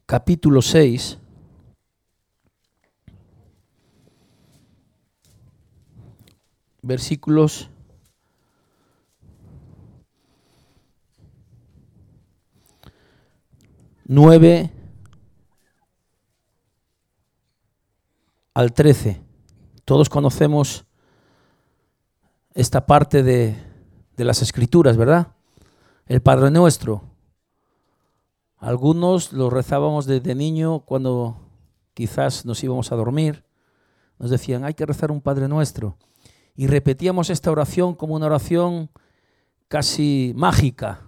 capítulo 6, versículos 9 al 13. Todos conocemos esta parte de las Escrituras, ¿verdad? El Padre Nuestro. Algunos lo rezábamos desde niño cuando quizás nos íbamos a dormir. Nos decían, hay que rezar un Padre Nuestro. Y repetíamos esta oración como una oración casi mágica.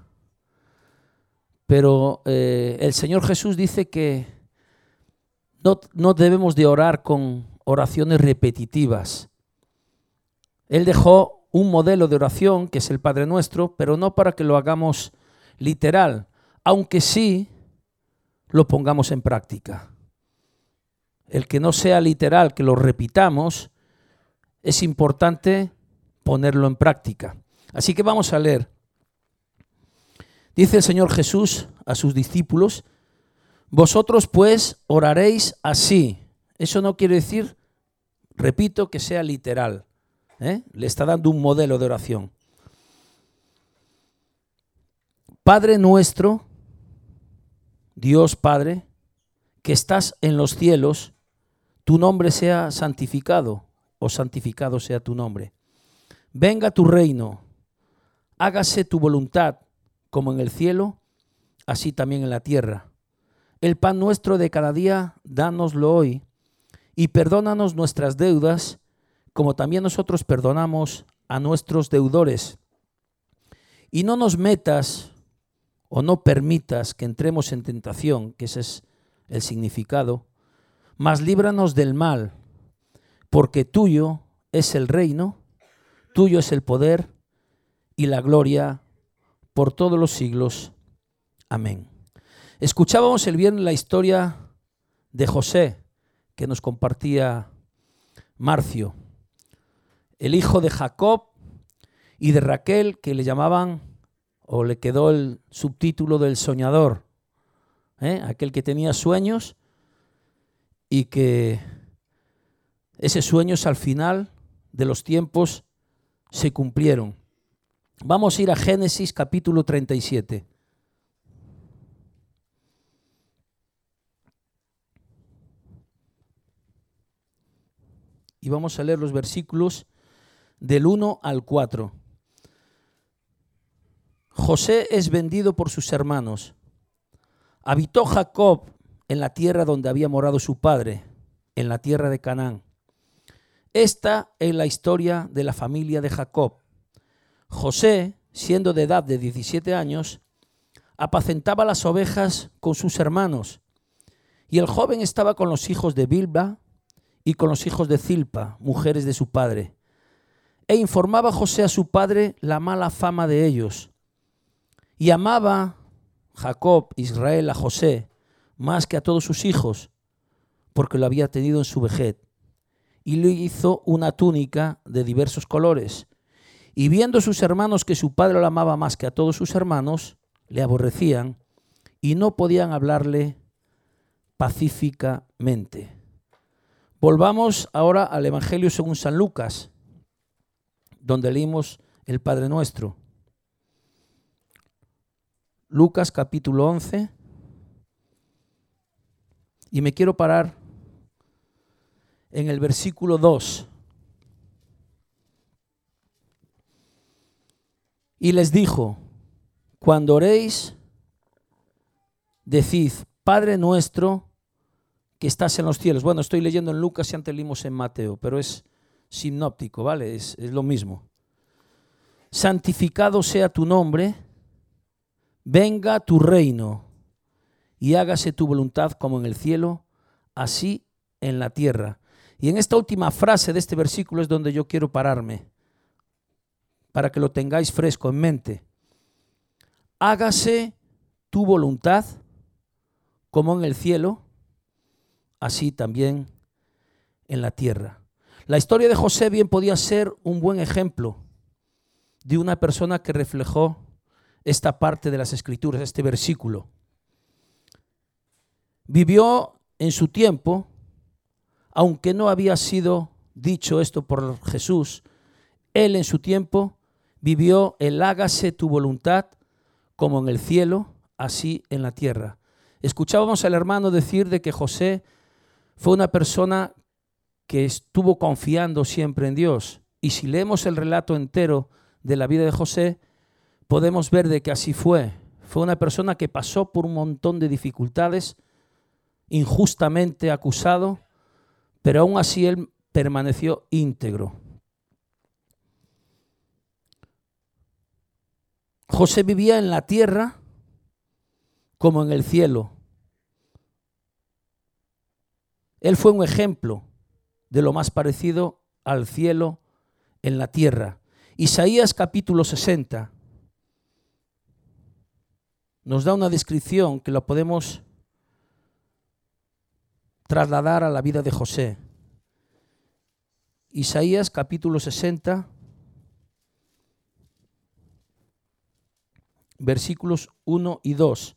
Pero el Señor Jesús dice que no debemos de orar con oraciones repetitivas. Él dejó un modelo de oración, que es el Padre Nuestro, pero no para que lo hagamos literal, aunque sí lo pongamos en práctica. El que no sea literal, que lo repitamos, es importante ponerlo en práctica. Así que vamos a leer. Dice el Señor Jesús a sus discípulos, vosotros pues oraréis así. Eso no quiere decir, repito, que sea literal. Le está dando un modelo de oración. Padre nuestro, Dios Padre, que estás en los cielos, tu nombre sea santificado, o santificado sea tu nombre. Venga tu reino, hágase tu voluntad, como en el cielo, así también en la tierra. El pan nuestro de cada día, dánoslo hoy, y perdónanos nuestras deudas, como también nosotros perdonamos a nuestros deudores. Y no nos metas o no permitas que entremos en tentación, que ese es el significado, mas líbranos del mal, porque tuyo es el reino, tuyo es el poder y la gloria por todos los siglos. Amén. Escuchábamos el viernes la historia de José, que nos compartía Marcio, el hijo de Jacob y de Raquel, que le llamaban, o le quedó el subtítulo del soñador, aquel que tenía sueños y que esos sueños al final de los tiempos se cumplieron. Vamos a ir a Génesis capítulo 37. Y vamos a leer los versículos del 1 al 4. José es vendido por sus hermanos. Habitó Jacob en la tierra donde había morado su padre, en la tierra de Canaán. Esta es la historia de la familia de Jacob. José, siendo de edad de 17 años, apacentaba las ovejas con sus hermanos, y el joven estaba con los hijos de Bilba y con los hijos de Zilpa, mujeres de su padre. E informaba José a su padre la mala fama de ellos. Y amaba Jacob, Israel, a José, más que a todos sus hijos, porque lo había tenido en su vejez. Y le hizo una túnica de diversos colores. Y viendo sus hermanos que su padre lo amaba más que a todos sus hermanos, le aborrecían y no podían hablarle pacíficamente. Volvamos ahora al Evangelio según San Lucas, donde leímos el Padre Nuestro. Lucas capítulo 11. Y me quiero parar en el versículo 2. Y les dijo, cuando oréis, decid, Padre nuestro que estás en los cielos. Bueno, estoy leyendo en Lucas y antes leímos en Mateo, pero es sinóptico, ¿vale? Es lo mismo. Santificado sea tu nombre, venga tu reino y hágase tu voluntad como en el cielo, así en la tierra. Y en esta última frase de este versículo es donde yo quiero pararme, para que lo tengáis fresco en mente. Hágase tu voluntad como en el cielo, así también en la tierra. La historia de José bien podía ser un buen ejemplo de una persona que reflejó esta parte de las Escrituras, este versículo. vivió en su tiempo, aunque no había sido dicho esto por Jesús, él en su tiempo vivió el hágase tu voluntad como en el cielo, así en la tierra. Escuchábamos al hermano decir de que José fue una persona que estuvo confiando siempre en Dios. Y si leemos el relato entero de la vida de José, podemos ver de que así fue. Fue una persona que pasó por un montón de dificultades, injustamente acusado, pero aún así él permaneció íntegro. José vivía en la tierra como en el cielo. Él fue un ejemplo de lo más parecido al cielo en la tierra. Isaías capítulo 60 nos da una descripción que la podemos trasladar a la vida de José. Isaías capítulo 60, versículos 1 y 2.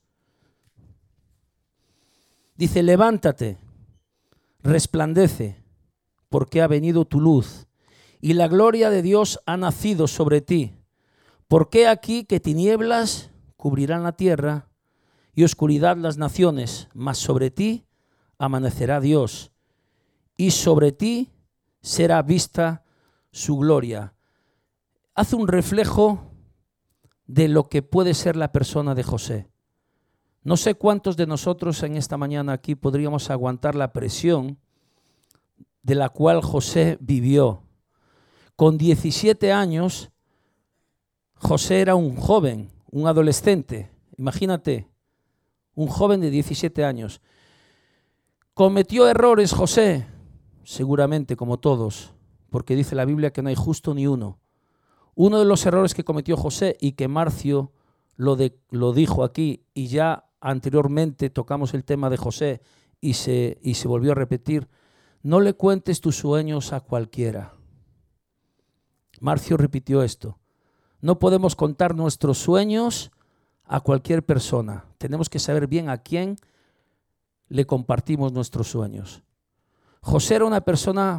Dice: levántate, resplandece, porque ha venido tu luz, y la gloria de Dios ha nacido sobre ti. Porque aquí que tinieblas cubrirán la tierra, y oscuridad las naciones, mas sobre ti amanecerá Dios, y sobre ti será vista su gloria. Hace un reflejo de lo que puede ser la persona de José. No sé cuántos de nosotros en esta mañana aquí podríamos aguantar la presión de la cual José vivió. Con 17 años, José era un joven, un adolescente. Imagínate, un joven de 17 años. ¿Cometió errores José? Seguramente, como todos, porque dice la Biblia que no hay justo ni uno. Uno de los errores que cometió José y que Marcio lo dijo aquí, y ya anteriormente tocamos el tema de José y se volvió a repetir: no le cuentes tus sueños a cualquiera. Marcio repitió esto: no podemos contar nuestros sueños a cualquier persona. Tenemos que saber bien a quién le compartimos nuestros sueños. José era una persona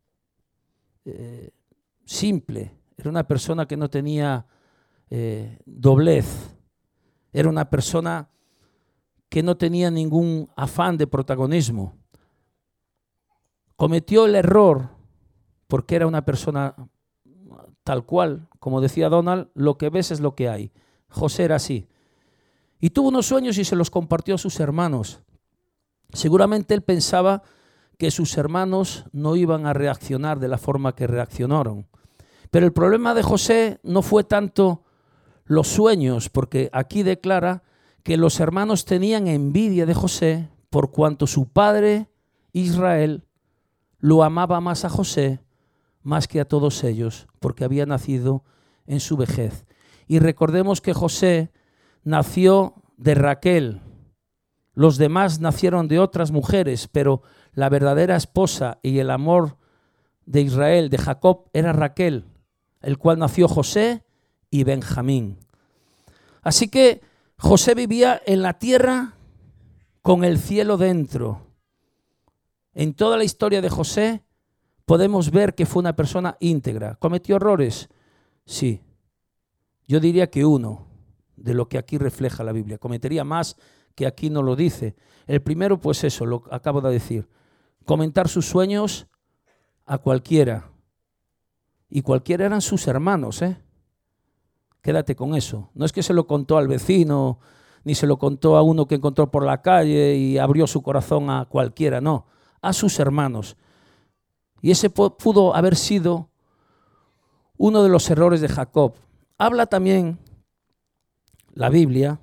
simple, era una persona que no tenía doblez, era una persona que no tenía ningún afán de protagonismo. Cometió el error porque era una persona tal cual, como decía Donald, lo que ves es lo que hay. José era así. Y tuvo unos sueños y se los compartió a sus hermanos. Seguramente él pensaba que sus hermanos no iban a reaccionar de la forma que reaccionaron. Pero el problema de José no fue tanto los sueños, porque aquí declara que los hermanos tenían envidia de José por cuanto su padre Israel lo amaba más a José más que a todos ellos, porque había nacido en su vejez. Y recordemos que José nació de Raquel. Los demás nacieron de otras mujeres, pero la verdadera esposa y el amor de Israel, de Jacob, era Raquel, el cual nació José y Benjamín. Así que José vivía en la tierra con el cielo dentro. En toda la historia de José podemos ver que fue una persona íntegra. ¿Cometió errores? Sí. Yo diría que uno, de lo que aquí refleja la Biblia. Cometería más que aquí no lo dice. El primero, pues eso, lo acabo de decir. Comentar sus sueños a cualquiera. Y cualquiera eran sus hermanos, ¿eh? Quédate con eso. No es que se lo contó al vecino, ni se lo contó a uno que encontró por la calle y abrió su corazón a cualquiera, no. A sus hermanos. Y ese pudo haber sido uno de los errores de Jacob. Habla también la Biblia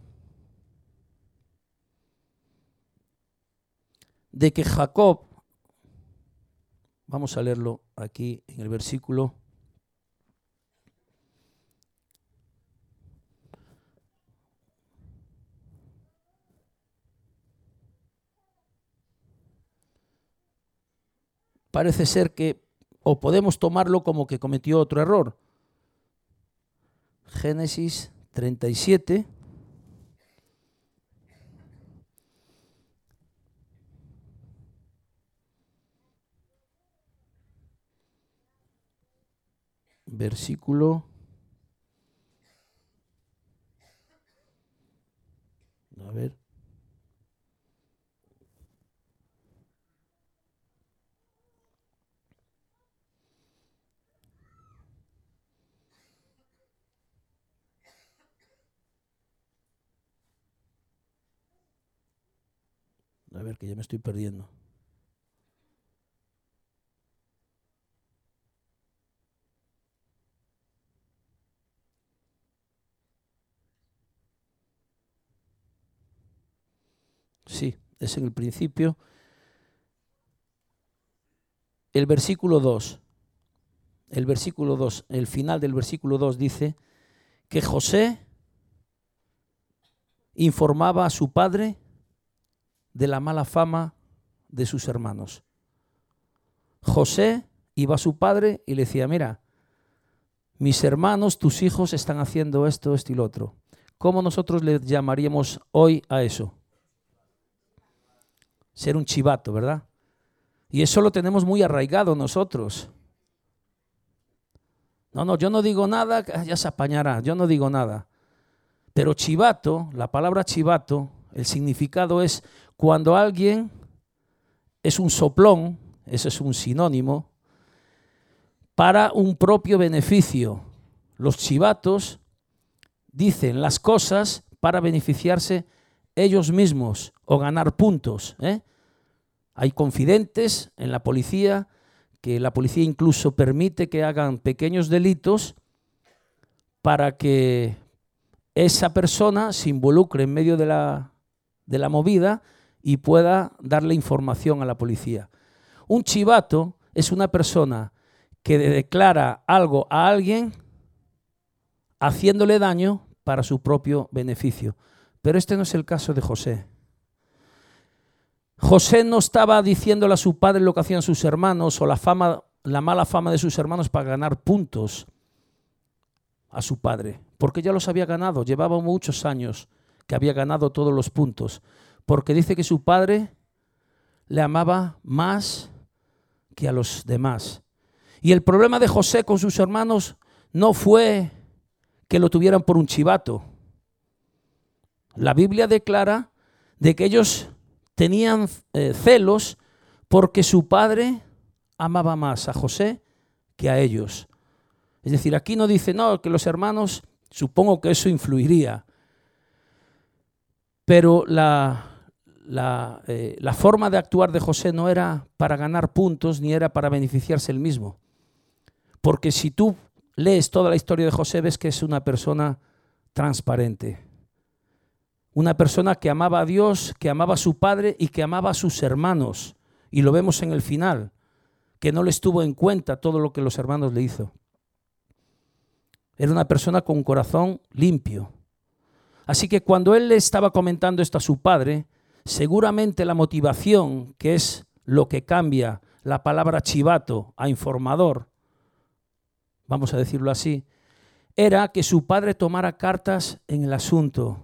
de que Jacob, vamos a leerlo aquí en el versículo, parece ser que, o podemos tomarlo como que cometió otro error. Génesis 37, versículo. A ver. A ver, que ya me estoy perdiendo. Sí, es en el principio. El versículo 2. El versículo 2, el final del versículo 2 dice que José informaba a su padre de la mala fama de sus hermanos. José iba a su padre y le decía, mira, mis hermanos, tus hijos están haciendo esto, esto y lo otro. ¿Cómo nosotros le llamaríamos hoy a eso? Ser un chivato, ¿verdad? Y eso lo tenemos muy arraigado nosotros. No, yo no digo nada, ya se apañará, yo no digo nada. Pero chivato, la palabra chivato, el significado es cuando alguien es un soplón, ese es un sinónimo, para un propio beneficio. Los chivatos dicen las cosas para beneficiarse ellos mismos o ganar puntos, ¿eh? Hay confidentes en la policía, que la policía incluso permite que hagan pequeños delitos para que esa persona se involucre en medio de la movida y pueda darle información a la policía. Un chivato es una persona que declara algo a alguien haciéndole daño para su propio beneficio. Pero este no es el caso de José. José no estaba diciéndole a su padre lo que hacían sus hermanos o la mala fama de sus hermanos para ganar puntos a su padre, porque ya los había ganado, llevaba muchos años que había ganado todos los puntos, porque dice que su padre le amaba más que a los demás. Y el problema de José con sus hermanos no fue que lo tuvieran por un chivato. La Biblia declara de que ellos tenían celos porque su padre amaba más a José que a ellos. Es decir, aquí no dice, no, que los hermanos, supongo que eso influiría. Pero la forma de actuar de José no era para ganar puntos ni era para beneficiarse él mismo. Porque si tú lees toda la historia de José, ves que es una persona transparente. Una persona que amaba a Dios, que amaba a su padre y que amaba a sus hermanos. Y lo vemos en el final, que no les tuvo en cuenta todo lo que los hermanos le hizo. Era una persona con un corazón limpio. Así que cuando él le estaba comentando esto a su padre, seguramente la motivación, que es lo que cambia la palabra chivato a informador, vamos a decirlo así, era que su padre tomara cartas en el asunto.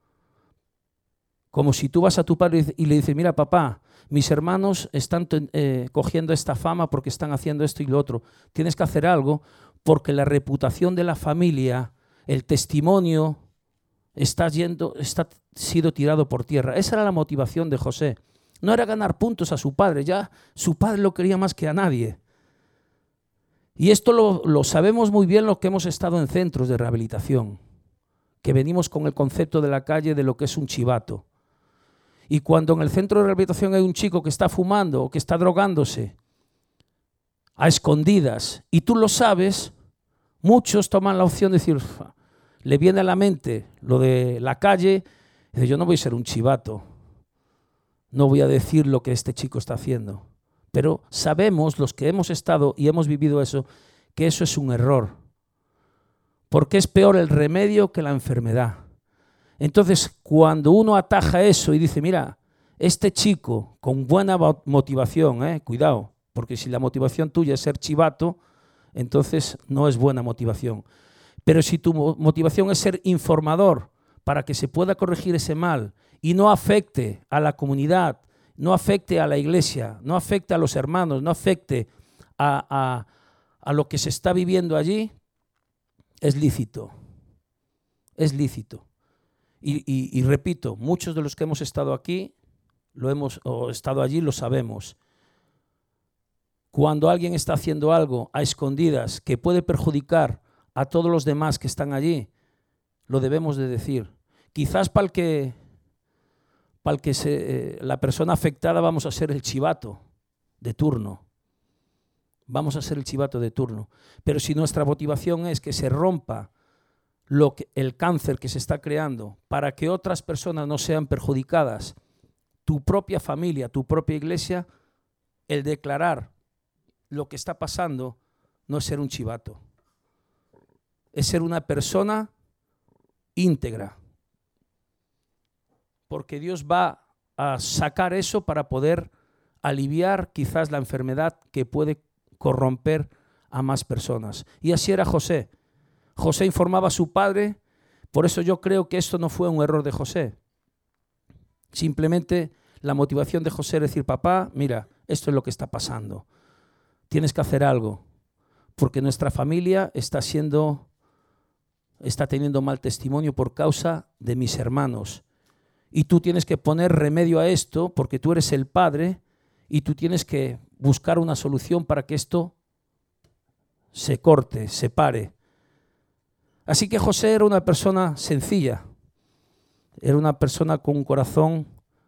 Como si tú vas a tu padre y le dices, mira papá, mis hermanos están cogiendo esta fama porque están haciendo esto y lo otro. Tienes que hacer algo porque la reputación de la familia, el testimonio, está sido tirado por tierra. Esa era la motivación de José. No era ganar puntos a su padre, ya su padre lo quería más que a nadie. Y esto lo sabemos muy bien los que hemos estado en centros de rehabilitación, que venimos con el concepto de la calle de lo que es un chivato. Y cuando en el centro de rehabilitación hay un chico que está fumando o que está drogándose a escondidas y tú lo sabes, muchos toman la opción de decir, le viene a la mente lo de la calle, y dice, yo no voy a ser un chivato, no voy a decir lo que este chico está haciendo. Pero sabemos, los que hemos estado y hemos vivido eso, que eso es un error, porque es peor el remedio que la enfermedad. Entonces, cuando uno ataja eso y dice, mira, este chico con buena motivación, cuidado, porque si la motivación tuya es ser chivato, entonces no es buena motivación. Pero si tu motivación es ser informador para que se pueda corregir ese mal y no afecte a la comunidad, no afecte a la iglesia, no afecte a los hermanos, no afecte a a lo que se está viviendo allí, es lícito. Es lícito. Y repito, muchos de los que hemos estado aquí, o estado allí, lo sabemos. Cuando alguien está haciendo algo a escondidas que puede perjudicar a todos los demás que están allí, lo debemos de decir. Quizás para el que la persona afectada vamos a ser el chivato de turno. Vamos a ser el chivato de turno. Pero si nuestra motivación es que se rompa el cáncer que se está creando para que otras personas no sean perjudicadas, tu propia familia, tu propia iglesia, el declarar lo que está pasando no es ser un chivato. Es ser una persona íntegra. Porque Dios va a sacar eso para poder aliviar quizás la enfermedad que puede corromper a más personas. Y así era José. José informaba a su padre, por eso yo creo que esto no fue un error de José. Simplemente la motivación de José era decir, papá, mira, esto es lo que está pasando. Tienes que hacer algo, porque nuestra familia está teniendo mal testimonio por causa de mis hermanos. Y tú tienes que poner remedio a esto porque tú eres el padre y tú tienes que buscar una solución para que esto se corte, se pare. Así que José era una persona sencilla, era una persona con un corazón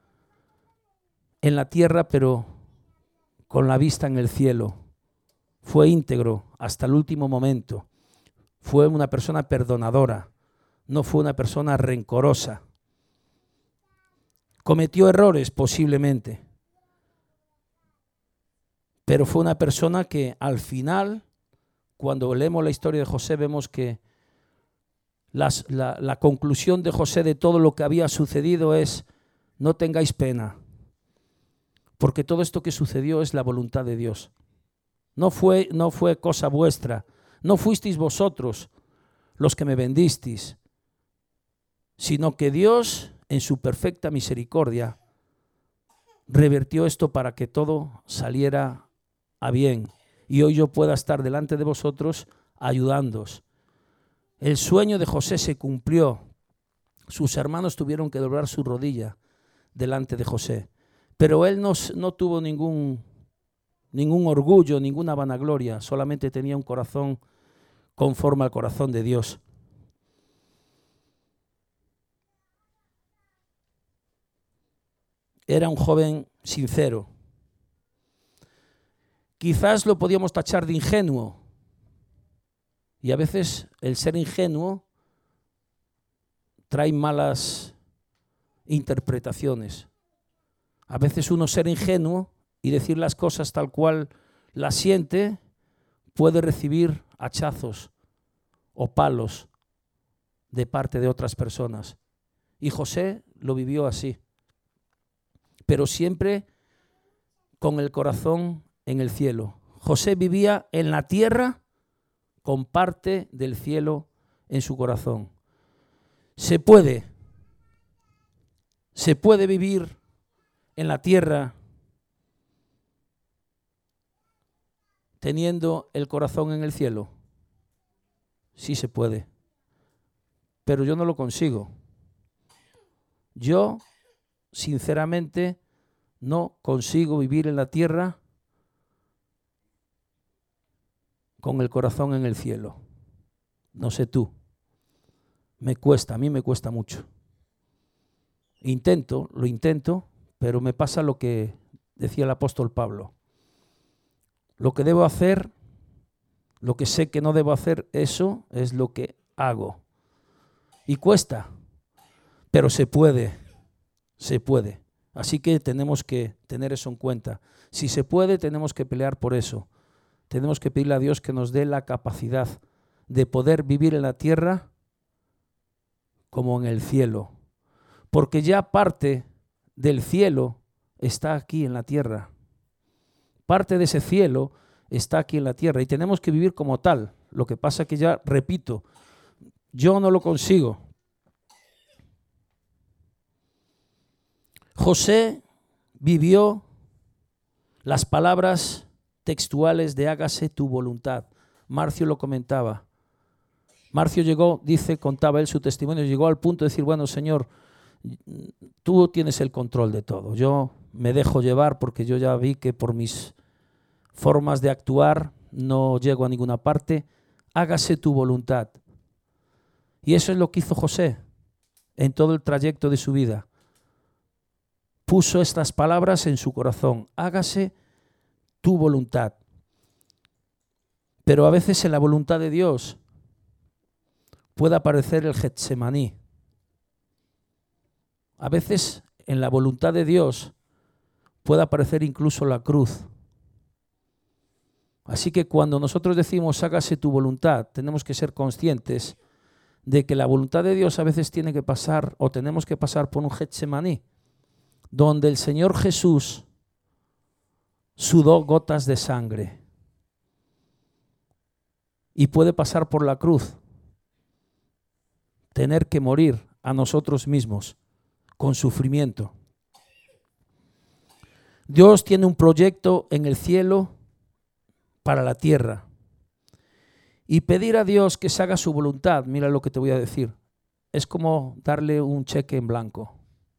en la tierra, pero con la vista en el cielo. Fue íntegro hasta el último momento. Fue una persona perdonadora, no fue una persona rencorosa. Cometió errores posiblemente, pero fue una persona que al final, cuando leemos la historia de José, vemos que la conclusión de José de todo lo que había sucedido es: no tengáis pena, porque todo esto que sucedió es la voluntad de Dios. No fue cosa vuestra, no fuisteis vosotros los que me bendisteis, sino que Dios, en su perfecta misericordia, revertió esto para que todo saliera a bien. Y hoy yo pueda estar delante de vosotros ayudándoos. El sueño de José se cumplió. Sus hermanos tuvieron que doblar su rodilla delante de José. Pero él no tuvo ningún orgullo, ninguna vanagloria. Solamente tenía un corazón conforme al corazón de Dios. Era un joven sincero. Quizás lo podíamos tachar de ingenuo. Y a veces el ser ingenuo trae malas interpretaciones. A veces uno ser ingenuo y decir las cosas tal cual las siente puede recibir hachazos o palos de parte de otras personas. Y José lo vivió así, pero siempre con el corazón en el cielo. José vivía en la tierra con parte del cielo en su corazón. Se puede vivir en la tierra teniendo el corazón en el cielo. Sí se puede, pero yo no lo consigo. Yo, sinceramente, no consigo vivir en la tierra con el corazón en el cielo. No sé tú. A mí me cuesta mucho. Lo intento, pero me pasa lo que decía el apóstol Pablo. Lo que debo hacer, lo que sé que no debo hacer, eso es lo que hago. Y cuesta, pero se puede. Así que tenemos que tener eso en cuenta. Si se puede, tenemos que pelear por eso. Tenemos que pedirle a Dios que nos dé la capacidad de poder vivir en la tierra como en el cielo. Porque ya parte del cielo está aquí en la tierra. Parte de ese cielo está aquí en la tierra y tenemos que vivir como tal. Lo que pasa que ya, repito, yo no lo consigo. José vivió las palabras textuales de hágase tu voluntad. Marcio lo comentaba. Marcio llegó, contaba él su testimonio, llegó al punto de decir, bueno, Señor, tú tienes el control de todo. Yo me dejo llevar porque yo ya vi que por mis formas de actuar no llego a ninguna parte. Hágase tu voluntad. Y eso es lo que hizo José en todo el trayecto de su vida. Puso estas palabras en su corazón. Hágase tu voluntad. Pero a veces en la voluntad de Dios puede aparecer el Getsemaní. A veces en la voluntad de Dios puede aparecer incluso la cruz. Así que cuando nosotros decimos hágase tu voluntad, tenemos que ser conscientes de que la voluntad de Dios a veces tiene que pasar o tenemos que pasar por un Getsemaní, donde el Señor Jesús sudó gotas de sangre. Y puede pasar por la cruz, tener que morir a nosotros mismos con sufrimiento. Dios tiene un proyecto en el cielo para la tierra. Y pedir a Dios que se haga su voluntad, mira lo que te voy a decir, es como darle un cheque en blanco.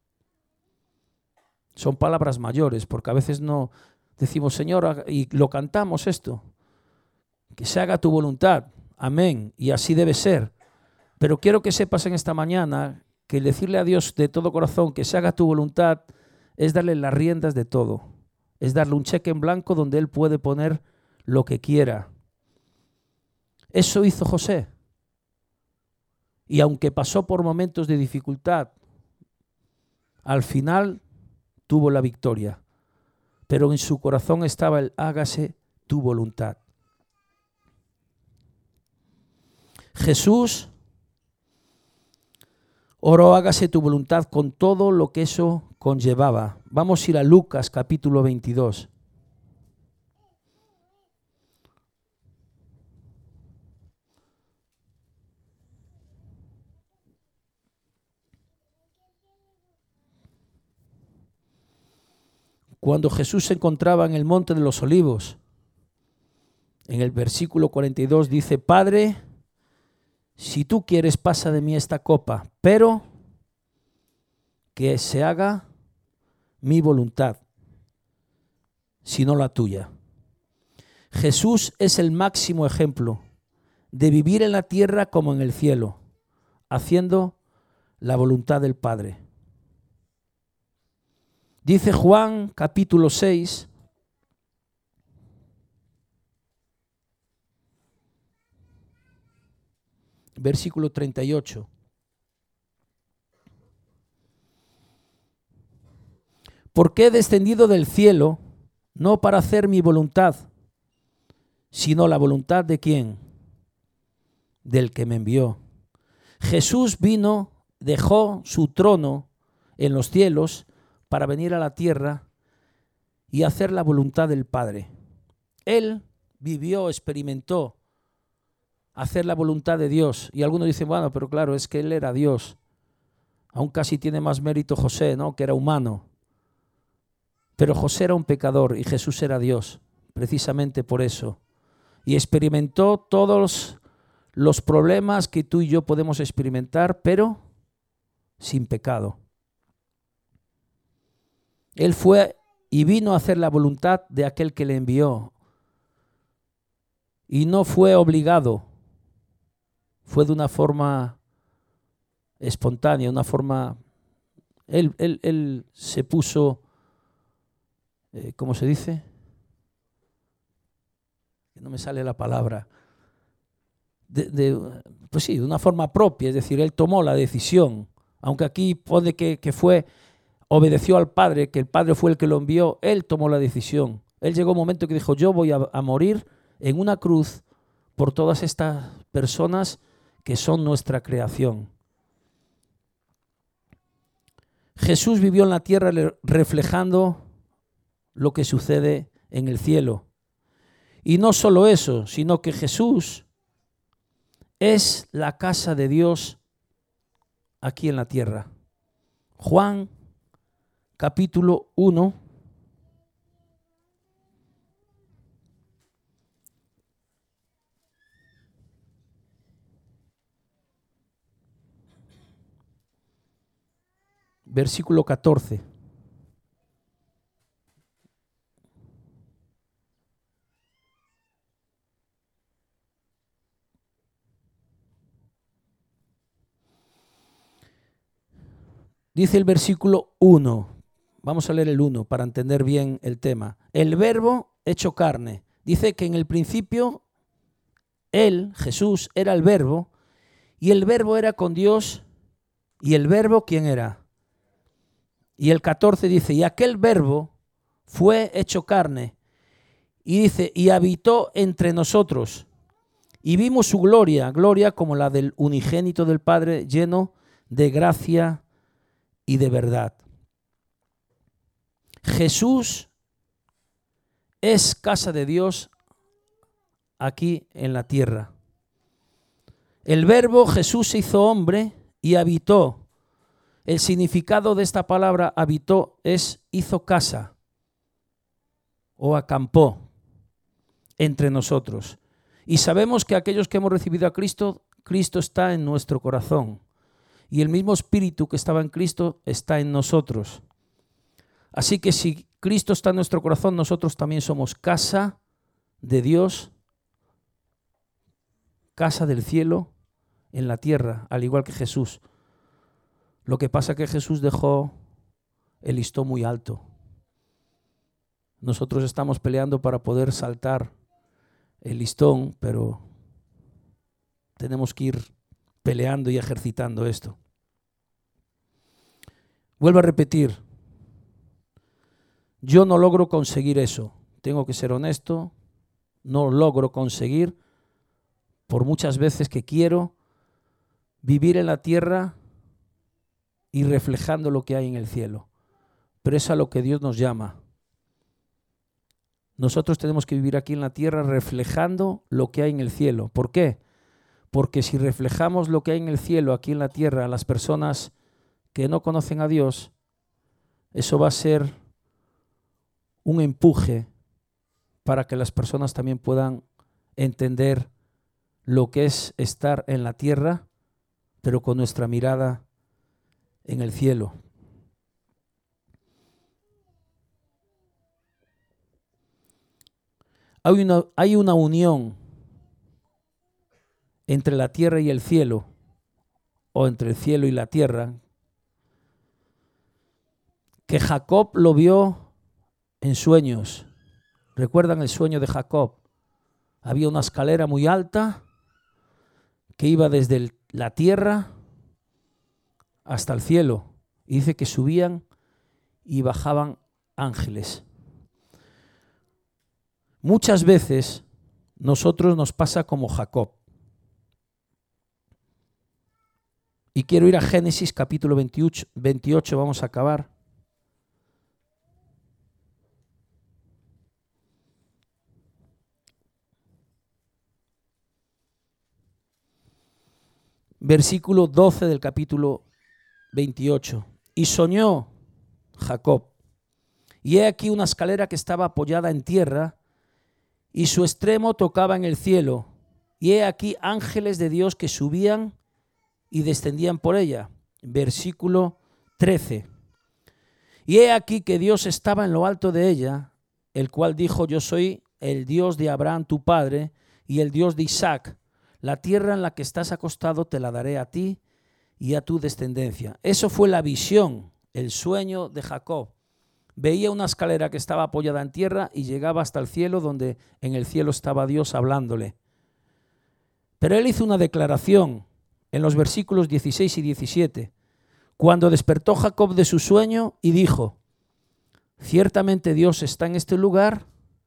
Son palabras mayores, porque a veces no decimos, Señor, y lo cantamos esto, que se haga tu voluntad, amén, y así debe ser. Pero quiero que sepas en esta mañana que el decirle a Dios de todo corazón que se haga tu voluntad es darle las riendas de todo, es darle un cheque en blanco donde Él puede poner lo que quiera. Eso hizo José. Y aunque pasó por momentos de dificultad, al final tuvo la victoria. Pero en su corazón estaba el hágase tu voluntad. Jesús oró hágase tu voluntad con todo lo que eso conllevaba. Vamos a ir a Lucas capítulo 22. Cuando Jesús se encontraba en el monte de los olivos, en el versículo 42 dice, Padre, si tú quieres, pasa de mí esta copa, pero que se haga mi voluntad, sino la tuya. Jesús es el máximo ejemplo de vivir en la tierra como en el cielo, haciendo la voluntad del Padre. Dice Juan capítulo 6, versículo 38. Porque he descendido del cielo, no para hacer mi voluntad, sino la voluntad de ¿quién? Del que me envió. Jesús vino, dejó su trono en los cielos para venir a la tierra y hacer la voluntad del Padre. Él vivió, experimentó hacer la voluntad de Dios. Y algunos dicen, bueno, pero claro, es que Él era Dios. Aún casi tiene más mérito José, ¿no? Que era humano. Pero José era un pecador y Jesús era Dios, precisamente por eso. Y experimentó todos los problemas que tú y yo podemos experimentar, pero sin pecado. Él fue y vino a hacer la voluntad de aquel que le envió. Y no fue obligado, fue de una forma espontánea, una forma... Él se puso, ¿cómo se dice? No me sale la palabra. Pues sí, de una forma propia, es decir, él tomó la decisión. Aunque aquí pone que obedeció al Padre, que el Padre fue el que lo envió, él tomó la decisión. Él llegó un momento que dijo, yo voy a morir en una cruz por todas estas personas que son nuestra creación. Jesús vivió en la tierra reflejando lo que sucede en el cielo. Y no solo eso, sino que Jesús es la casa de Dios aquí en la tierra. Juan capítulo 1. versículo 14. Dice el versículo 1, vamos a leer el 1 para entender bien el tema. El verbo hecho carne. Dice que en el principio Él, Jesús, era el verbo, y el verbo era con Dios, y el verbo, ¿quién era? Y el 14 dice, y aquel verbo fue hecho carne, y dice, y habitó entre nosotros, y vimos su gloria, gloria como la del unigénito del Padre, lleno de gracia y de verdad. Jesús es casa de Dios aquí en la tierra. El verbo Jesús se hizo hombre y habitó. El significado de esta palabra habitó es hizo casa o acampó entre nosotros. Y sabemos que aquellos que hemos recibido a Cristo, Cristo está en nuestro corazón. Y el mismo Espíritu que estaba en Cristo está en nosotros. Así que si Cristo está en nuestro corazón, nosotros también somos casa de Dios, casa del cielo en la tierra, al igual que Jesús. Lo que pasa es que Jesús dejó el listón muy alto. Nosotros estamos peleando para poder saltar el listón, pero tenemos que ir peleando y ejercitando esto. Vuelvo a repetir, yo no logro conseguir eso. Tengo que ser honesto, no logro conseguir, por muchas veces que quiero, vivir en la tierra y reflejando lo que hay en el cielo. Pero es a lo que Dios nos llama. Nosotros tenemos que vivir aquí en la tierra reflejando lo que hay en el cielo. ¿Por qué? Porque si reflejamos lo que hay en el cielo aquí en la tierra a las personas que no conocen a Dios, eso va a ser un empuje para que las personas también puedan entender lo que es estar en la tierra, pero con nuestra mirada en el cielo. Hay una unión entre la tierra y el cielo, o entre el cielo y la tierra, que Jacob lo vio en sueños. ¿Recuerdan el sueño de Jacob? Había una escalera muy alta que iba desde la tierra hasta el cielo. Y dice que subían y bajaban ángeles. Muchas veces nosotros nos pasa como Jacob. Y quiero ir a Génesis capítulo 28, vamos a acabar. Versículo 12 del capítulo 28. Y soñó Jacob, y he aquí una escalera que estaba apoyada en tierra, y su extremo tocaba en el cielo, y he aquí ángeles de Dios que subían y descendían por ella. Versículo 13. Y he aquí que Dios estaba en lo alto de ella, el cual dijo, yo soy el Dios de Abraham tu padre, y el Dios de Isaac. La tierra en la que estás acostado te la daré a ti y a tu descendencia. Eso fue la visión, el sueño de Jacob. Veía una escalera que estaba apoyada en tierra y llegaba hasta el cielo, donde en el cielo estaba Dios hablándole. Pero él hizo una declaración en los versículos 16 y 17. Cuando despertó Jacob de su sueño y dijo, ciertamente Dios está en este lugar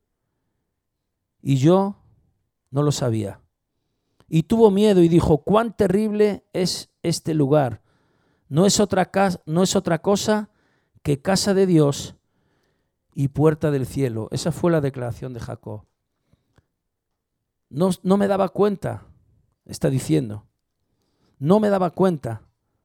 y yo no lo sabía. Y tuvo miedo y dijo, cuán terrible es este lugar. No es otra cosa que casa de Dios y puerta del cielo. Esa fue la declaración de Jacob. No me daba cuenta, está diciendo. No me daba cuenta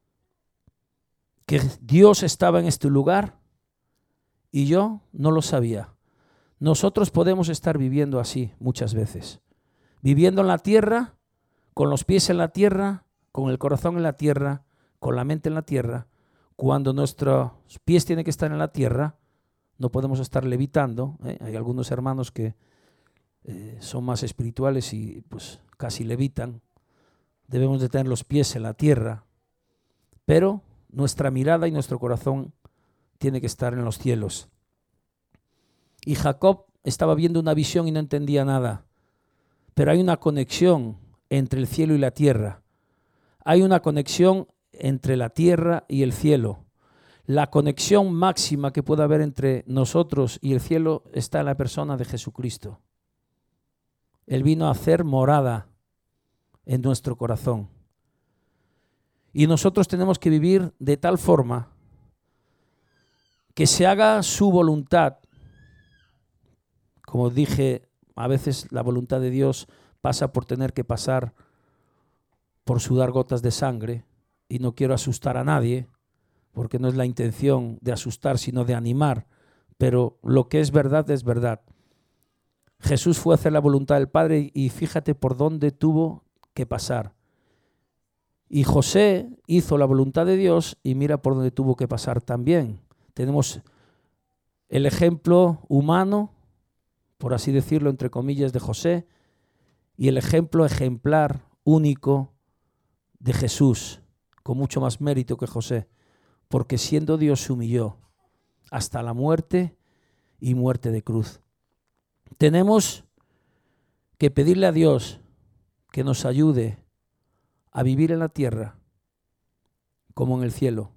que Dios estaba en este lugar y yo no lo sabía. Nosotros podemos estar viviendo así muchas veces. Viviendo en la tierra, con los pies en la tierra, con el corazón en la tierra, con la mente en la tierra, Cuando nuestros pies tienen que estar en la tierra, no podemos estar levitando. Hay algunos hermanos que son más espirituales y pues casi levitan. Debemos de tener los pies en la tierra, pero nuestra mirada y nuestro corazón tiene que estar en los cielos. Y Jacob estaba viendo una visión y no entendía nada, pero hay una conexión entre el cielo y la tierra. Hay una conexión entre la tierra y el cielo. La conexión máxima que puede haber entre nosotros y el cielo está en la persona de Jesucristo. Él vino a hacer morada en nuestro corazón. Y nosotros tenemos que vivir de tal forma que se haga su voluntad. Como dije, a veces la voluntad de Dios pasa por tener que pasar por sudar gotas de sangre, y no quiero asustar a nadie, porque no es la intención de asustar, sino de animar, pero lo que es verdad es verdad. Jesús fue a hacer la voluntad del Padre y fíjate por dónde tuvo que pasar. Y José hizo la voluntad de Dios y mira por dónde tuvo que pasar también. Tenemos el ejemplo humano, por así decirlo, entre comillas, de José, y el ejemplo ejemplar, único, de Jesús, con mucho más mérito que José, porque siendo Dios se humilló hasta la muerte y muerte de cruz. Tenemos que pedirle a Dios que nos ayude a vivir en la tierra como en el cielo,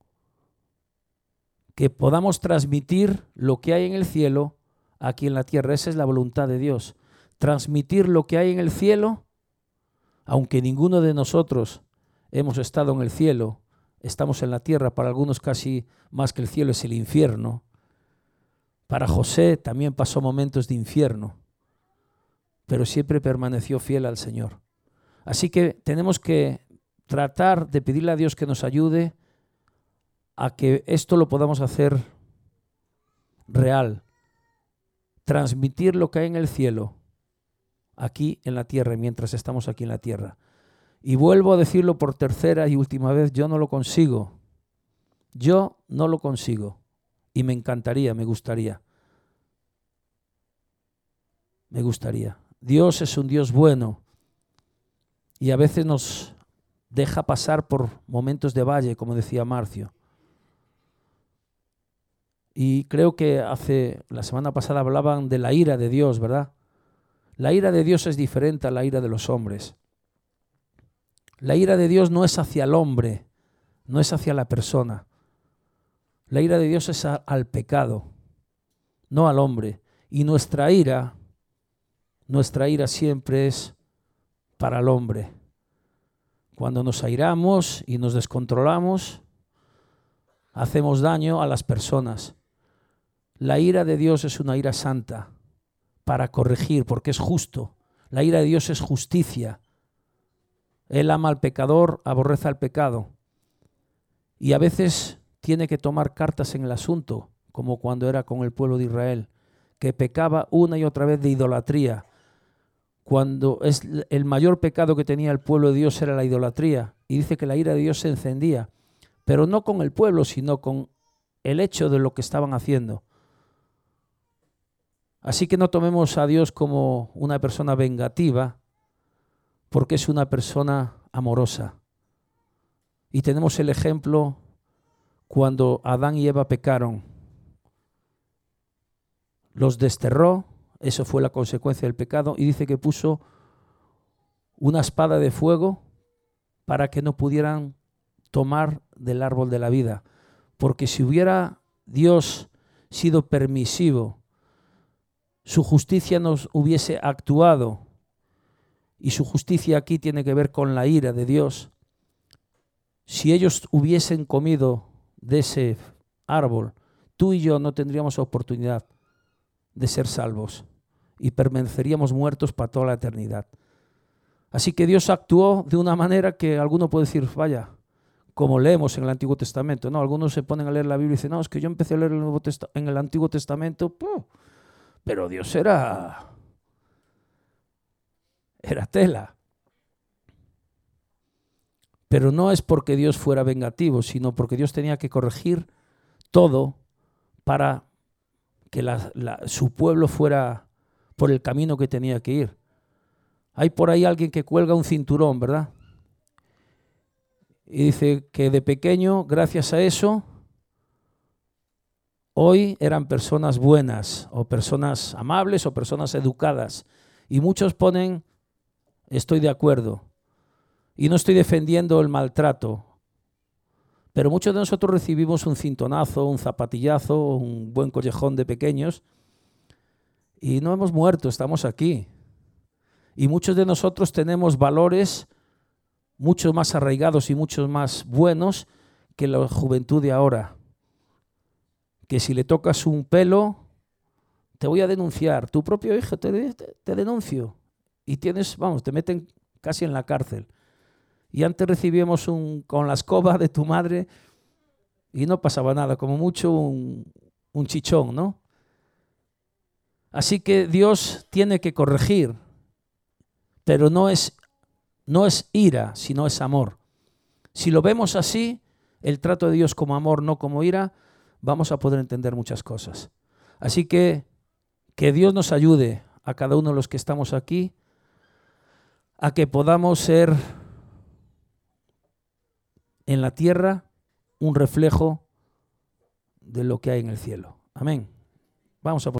que podamos transmitir lo que hay en el cielo aquí en la tierra. Esa es la voluntad de Dios, transmitir lo que hay en el cielo, aunque ninguno de nosotros hemos estado en el cielo, estamos en la tierra. Para algunos casi más que el cielo es el infierno. Para José también pasó momentos de infierno, pero siempre permaneció fiel al Señor. Así que tenemos que tratar de pedirle a Dios que nos ayude a que esto lo podamos hacer real, transmitir lo que hay en el cielo aquí en la tierra, mientras estamos aquí en la tierra. Y vuelvo a decirlo por tercera y última vez, yo no lo consigo. Yo no lo consigo. Y me encantaría, me gustaría. Me gustaría. Dios es un Dios bueno y a veces nos deja pasar por momentos de valle, como decía Marcio. Y creo que la semana pasada hablaban de la ira de Dios, ¿verdad? La ira de Dios es diferente a la ira de los hombres. La ira de Dios no es hacia el hombre, no es hacia la persona. La ira de Dios es al pecado, no al hombre. Y nuestra ira siempre es para el hombre. Cuando nos airamos y nos descontrolamos, hacemos daño a las personas. La ira de Dios es una ira santa para corregir, porque es justo. La ira de Dios es justicia. Él ama al pecador, aborrece al pecado. Y a veces tiene que tomar cartas en el asunto, como cuando era con el pueblo de Israel, que pecaba una y otra vez de idolatría. Cuando el mayor pecado que tenía el pueblo de Dios era la idolatría. Y dice que la ira de Dios se encendía, pero no con el pueblo, sino con el hecho de lo que estaban haciendo. Así que no tomemos a Dios como una persona vengativa, porque es una persona amorosa. Y tenemos el ejemplo cuando Adán y Eva pecaron. Los desterró, eso fue la consecuencia del pecado, y dice que puso una espada de fuego para que no pudieran tomar del árbol de la vida. Porque si hubiera Dios sido permisivo, su justicia nos hubiese actuado, y su justicia aquí tiene que ver con la ira de Dios. Si ellos hubiesen comido de ese árbol, tú y yo no tendríamos oportunidad de ser salvos y permaneceríamos muertos para toda la eternidad. Así que Dios actuó de una manera que alguno puede decir, vaya, como leemos en el Antiguo Testamento, ¿no? Algunos se ponen a leer la Biblia y dicen, no, es que yo empecé a leer en el Antiguo Testamento, pero Dios era tela. Pero no es porque Dios fuera vengativo, sino porque Dios tenía que corregir todo para que su pueblo fuera por el camino que tenía que ir. Hay por ahí alguien que cuelga un cinturón, ¿verdad? Y dice que de pequeño, gracias a eso, hoy eran personas buenas, o personas amables, o personas educadas. Y muchos ponen, estoy de acuerdo. Y no estoy defendiendo el maltrato. Pero muchos de nosotros recibimos un cintonazo, un zapatillazo, un buen collejón de pequeños. Y no hemos muerto, estamos aquí. Y muchos de nosotros tenemos valores mucho más arraigados y mucho más buenos que la juventud de ahora. Que si le tocas un pelo, te voy a denunciar. Tu propio hijo te denuncio. Y te meten casi en la cárcel. Y antes recibíamos con la escoba de tu madre y no pasaba nada, como mucho un chichón, ¿no? Así que Dios tiene que corregir, pero no es ira, sino es amor. Si lo vemos así, el trato de Dios como amor, no como ira, vamos a poder entender muchas cosas. Así que Dios nos ayude a cada uno de los que estamos aquí a que podamos ser en la tierra un reflejo de lo que hay en el cielo. Amén. Vamos a